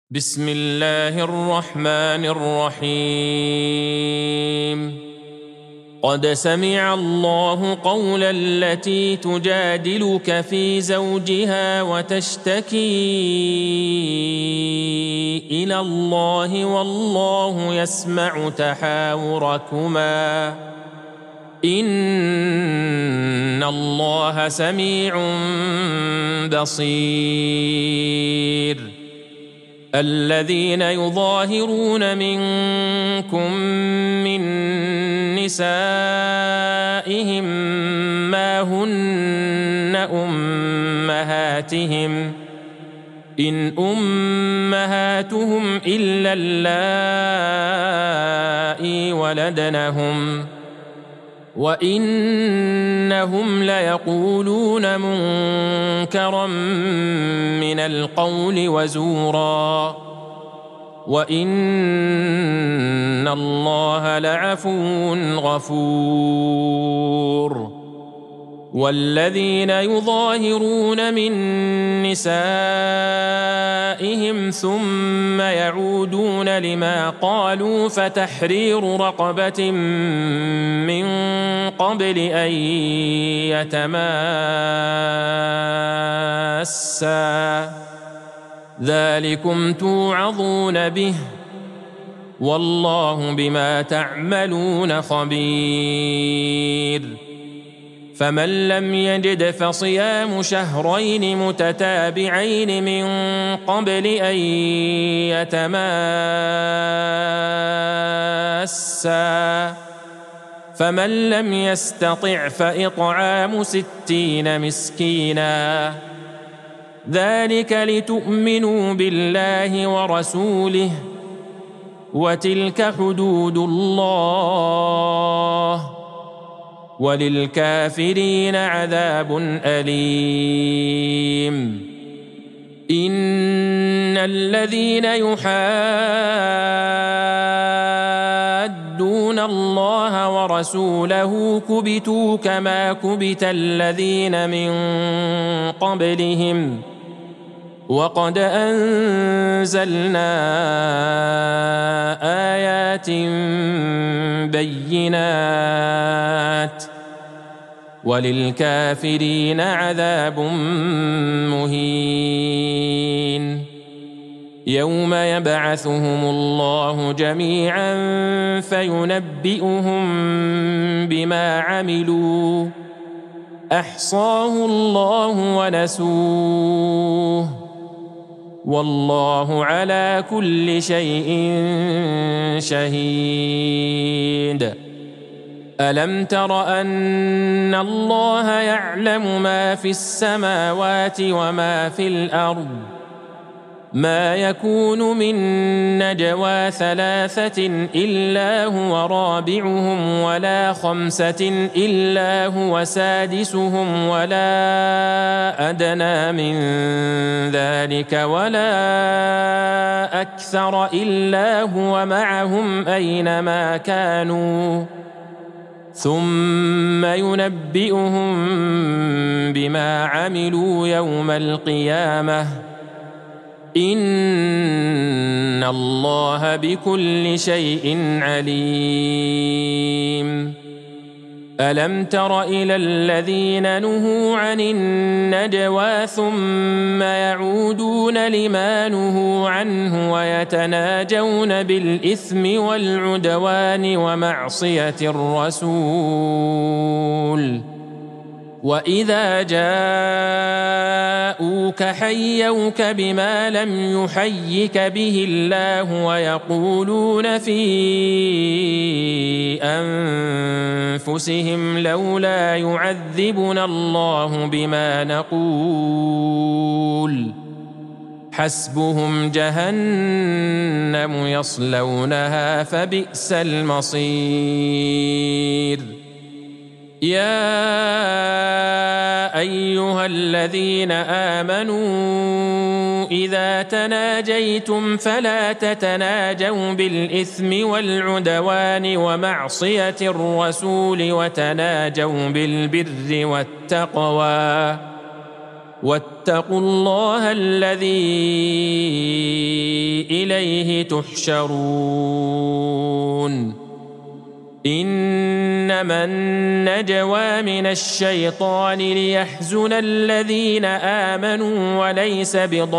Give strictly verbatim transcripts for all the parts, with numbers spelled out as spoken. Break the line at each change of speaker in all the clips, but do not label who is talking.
بسم الله الرحمن الرحيم. قد سمع الله قول التي تجادلك في زوجها وتشتكي إلى الله والله يسمع تحاوركما إن الله سميع بصير. الذين يظاهرون منكم من نسائهم ما هن أمهاتهم إن أمهاتهم إلا اللائي ولدنهم وإنهم ليقولون منكرا من القول وزورا وإن الله لعفو غفور. والذين يظاهرون من نسائهم ثم يعودون لما قالوا فتحرير رقبة من قبل أن يتماسا ذلكم توعظون به والله بما تعملون خبير. فمن لم يجد فصيام شهرين متتابعين من قبل أن يتماسا فمن لم يستطع فإطعام ستين مسكينا ذلك لتؤمنوا بالله ورسوله وتلك حدود الله وللكافرين عذاب أليم. إن الذين يحادون الله ورسوله كبتوا كما كبت الذين من قبلهم وقد أنزلنا آيات بينات وللكافرين عذاب مهين. يوم يبعثهم الله جميعا فينبئهم بما عملوا أحصاه الله ونسوه والله على كل شيء شهيد. ألم تر أن الله يعلم ما في السماوات وما في الأرض ما يكون من نجوى ثلاثة إلا هو رابعهم ولا خمسة إلا هو سادسهم ولا أدنى من ذلك ولا أكثر إلا هو معهم أينما كانوا ثم ينبئهم بما عملوا يوم القيامة إن الله بكل شيء عليم. ألم تر إلى الذين نهوا عن النجوى ثم يعودون لما نهوا عنه ويتناجون بالإثم والعدوان ومعصية الرسول وإذا جاءوك حيوك بما لم يحيك به الله ويقولون في أنفسهم لولا يعذبنا الله بما نقول حسبهم جهنم يصلونها فبئس المصير. يا أيها الذين آمنوا إذا تناجيتم فلا تتناجوا بالإثم والعدوان ومعصية الرسول وتناجوا بالبر والتقوى واتقوا الله الذي إليه تحشرون إنما النجوى من الشيطان ليحزن الذين آمنوا وليس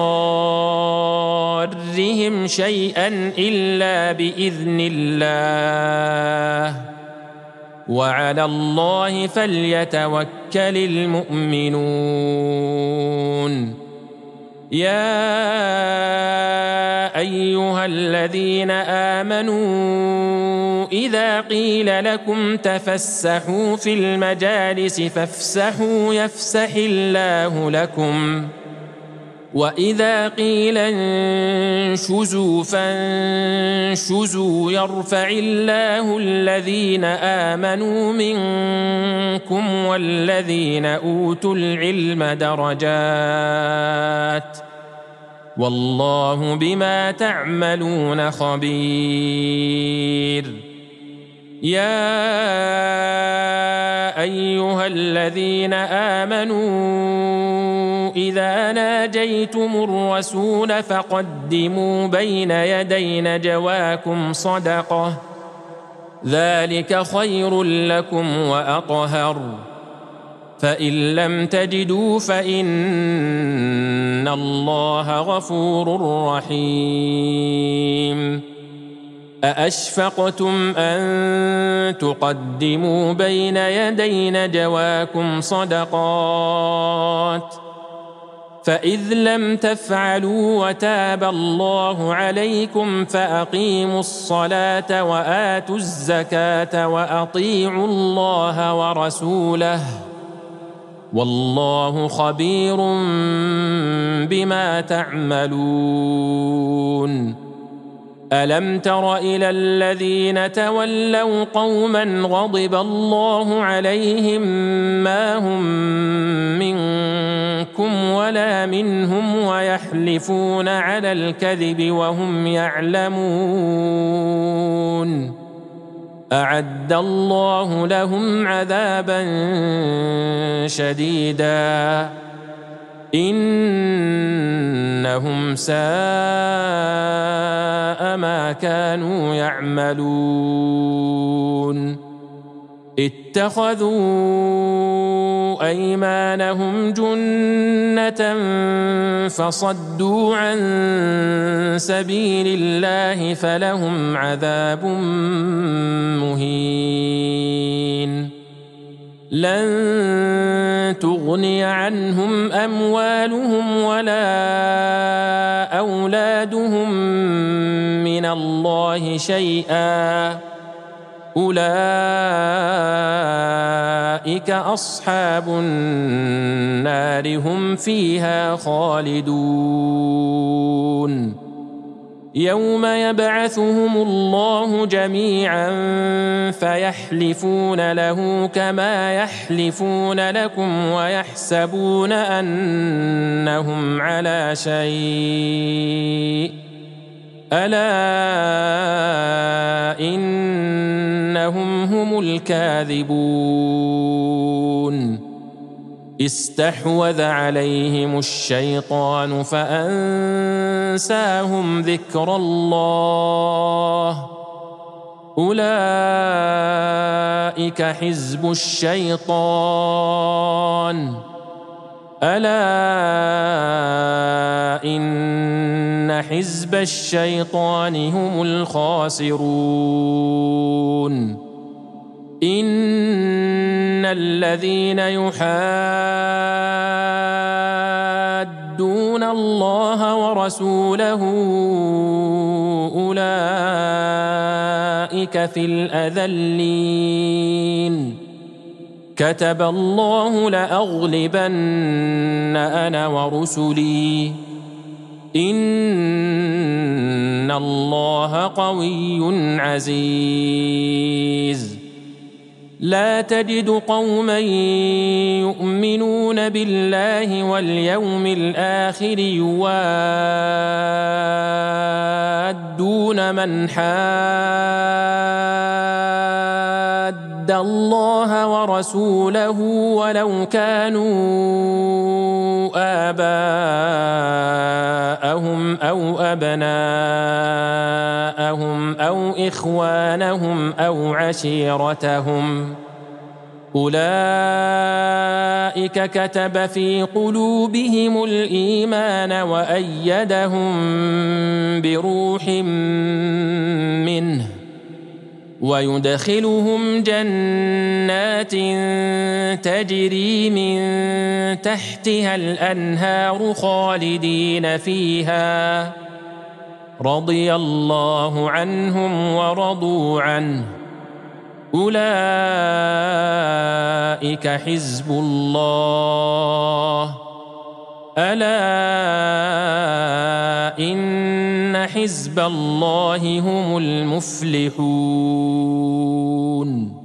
بضارهم شيئا إلا بإذن الله وعلى الله فليتوكل المؤمنون يا أيها الذين آمنوا إذا قيل لكم تفسحوا في المجالس فافسحوا يفسح الله لكم وإذا قيل انشزوا فانشزوا يرفع الله الذين آمنوا منكم والذين أوتوا العلم درجات والله بما تعملون خبير يا أيها الذين آمنوا إذا ناجيتم الرسول فقدموا بين يدي نجواكم صدقة ذلك خير لكم وأطهر فإن لم تجدوا فإن الله غفور رحيم أأشفقتم أن تقدموا بين يدي نجواكم صدقات فإذ لم تفعلوا وتاب الله عليكم فأقيموا الصلاة وآتوا الزكاة وأطيعوا الله ورسوله والله خبير بما تعملون ألم تر إلى الذين تولوا قوما غضب الله عليهم ما هم منكم ولا منهم ويحلفون على الكذب وهم يعلمون أعد الله لهم عذابا شديدا إنهم ساء ما كانوا يعملون اتخذوا أيمانهم جنة فصدوا عن سبيل الله فلهم عذاب مهين لن تغني عنهم أموالهم ولا أولادهم من الله شيئا أولئك أصحاب النار هم فيها خالدون يوم يبعثهم الله جميعا فيحلفون له كما يحلفون لكم ويحسبون أنهم على شيء ألا إنهم هم الكاذبون استحوذ عليهم الشيطان فأنساهم ذكر الله أولئك حزب الشيطان ألا إن حزب الشيطان هم الخاسرون إن الذين يحادون الله ورسوله أولئك في الأذلين كتب الله لأغلبن أنا ورسلي إن الله قوي عزيز لا تجد قوما يؤمنون بالله واليوم الآخر يوادون من حاد يحاد الله ورسوله ولو كانوا آباءهم أو أبناءهم أو إخوانهم أو عشيرتهم أولئك كتب في قلوبهم الإيمان وأيدهم بروح منه ويدخلهم جنات تجري من تحتها الأنهار خالدين فيها رضي الله عنهم ورضوا عنه أولئك حزب الله ألا إن حزب الله هم المفلحون